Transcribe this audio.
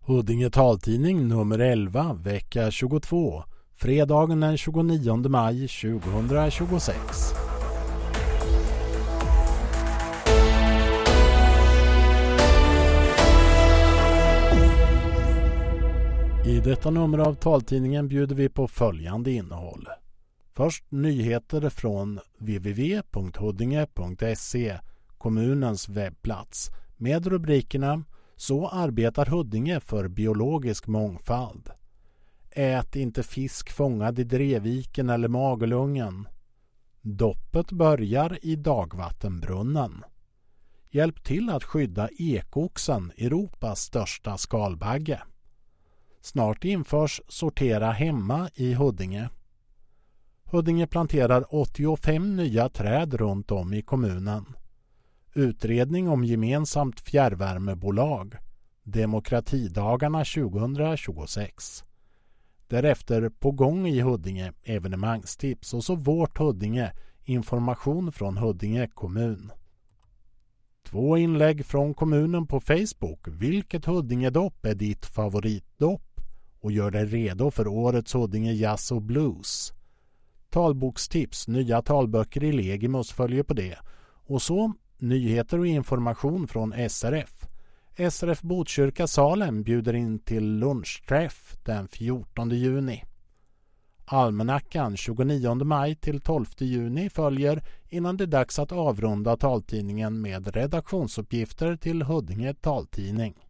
Huddinge taltidning nummer 11, vecka 22, fredagen den 29 maj 2026. I detta nummer av taltidningen bjuder vi på följande innehåll. Först nyheter från www.huddinge.se, kommunens webbplats, med rubrikerna "Så arbetar Huddinge för biologisk mångfald", "Ät inte fisk fångad i Drevviken eller Magelungen", "Doppet börjar i dagvattenbrunnen", "Hjälp till att skydda ekoxen, Europas största skalbagge", "Snart införs sortera hemma i Huddinge", "Huddinge planterar 85 nya träd runt om i kommunen", "Utredning om gemensamt fjärrvärmebolag", "Demokratidagarna 2026". Därefter på gång i Huddinge evenemangstips och så vårt Huddinge, information från Huddinge kommun. 2 inlägg från kommunen på Facebook. Vilket Huddingedopp är ditt favoritdopp? Och gör dig redo för årets Huddinge Jazz och Blues. Talbokstips, nya talböcker i Legimus följer på det. Och så nyheter och information från SRF. SRF Botkyrka Salem bjuder in till lunchträff den 14 juni. Almanackan 29 maj till 12 juni följer innan det är dags att avrunda taltidningen med redaktionsuppgifter till Huddinge taltidning.